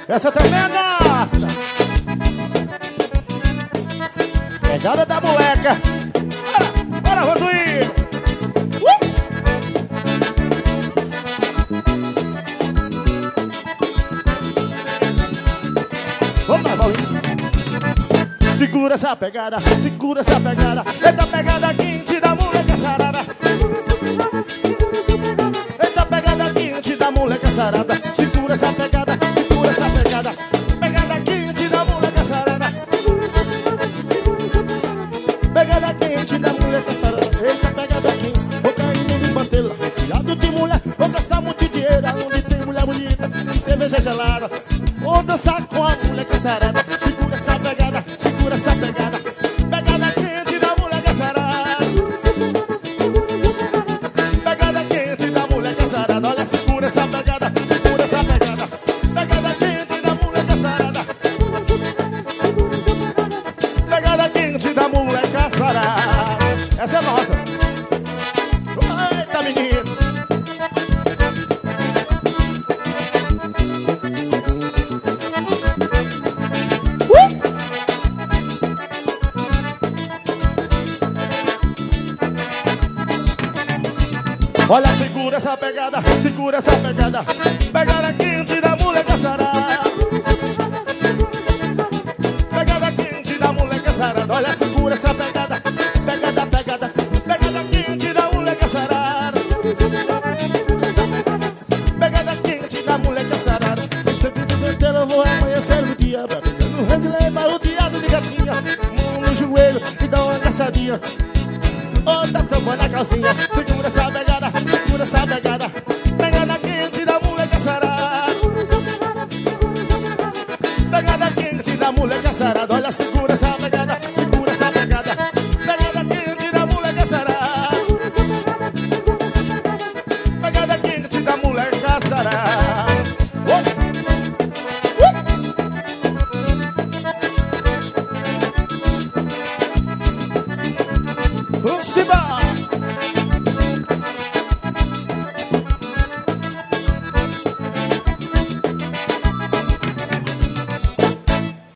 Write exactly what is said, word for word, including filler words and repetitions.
Essa também é nossa. Pegada da moleca. Bora, bora, Rodrigo. Uh! Vamos lá, Paulinho. Segura essa pegada, segura essa pegada. Eita pegada quente da moleca sarada. Eita pegada quente da moleca sarada. Segura essa pegada, segura essa pegada. Pegada quente da moleca sarada. Pegada quente da moleca sarada. Eita pegada quente, vou caindo de pantela. Criado de mulher, vou gastar muito dinheiro. Onde tem mulher bonita e cerveja gelada. Vou dançar com a moleca sarada. Segura essa pegada, segura essa pegada. Pegada quente da moleca sarada. Pegada quente da moleca sarada. Olha, segura essa pegada, segura essa pegada. Pegada quente da moleca sarada. Pegada quente da moleca sarada. Essa é nossa. Eita, menino. Olha, segura essa pegada, segura essa pegada. Pegada quente da moleca sarada. Pegada quente da moleca sarada. Olha, segura essa pegada. Pegada, pegada. Pegada quente da moleca sarada. Pegada quente da moleca sarada. Esse vídeo do inteiro eu vou amanhecer no dia. Pegando redley, barroteado de gatinha. Mão no joelho e dá uma agachadinha. Outra tampa na calcinha. Segura essa pegada, segura essa pegada.